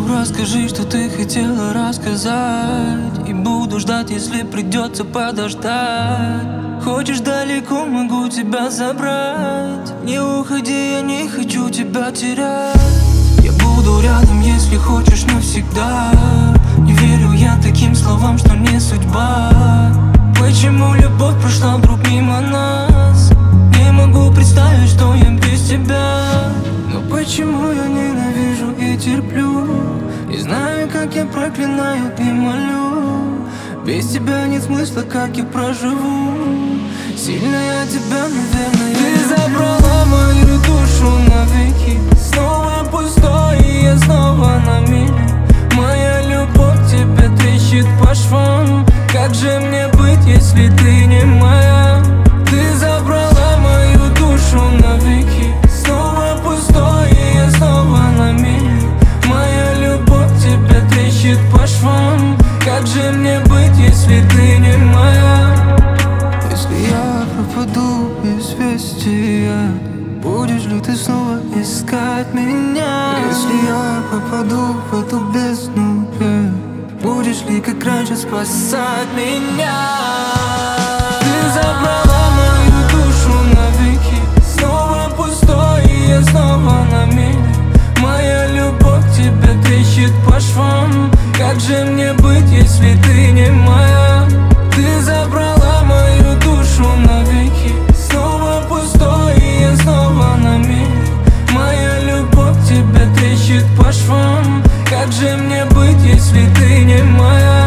расскажи, что ты хотела рассказать, и буду ждать, если придется подождать. Хочешь далеко, могу тебя забрать. Не уходи, я не хочу тебя терять. Я буду рядом, если хочешь навсегда. Не верю я таким словам, что не судьба. Почему любовь прошла вдруг мимо нас? Не могу представить, что я без тебя. Но почему я ненавижу и терплю? И знаю, как я проклинаю и молю. Без тебя нет смысла, как я проживу. Сильно я тебя, наверное, ты забрала мою душу навеки. Снова пустой, и я снова на мели. Моя любовь к тебе трещит по швам. Как же мне быть, если ты не моя? Ты забрала мою душу навеки. Снова пустой, и я снова на мели. Моя любовь к тебе трещит по швам. Как же мне быть, если ты не моя? Если я пропаду без вести, будешь ли ты снова искать меня? Если я попаду в эту бездну, будешь ли как раньше спасать меня? Ты забрала мою душу навеки. Снова пустой, и я снова на мели. Моя любовь к тебе трещит по швам. Как же мне быть, если ты не моя? Ты забрала мою душу навеки. Снова пустой, и я снова на мели. Моя любовь к тебе трещит по швам. Как же мне быть, если ты не моя?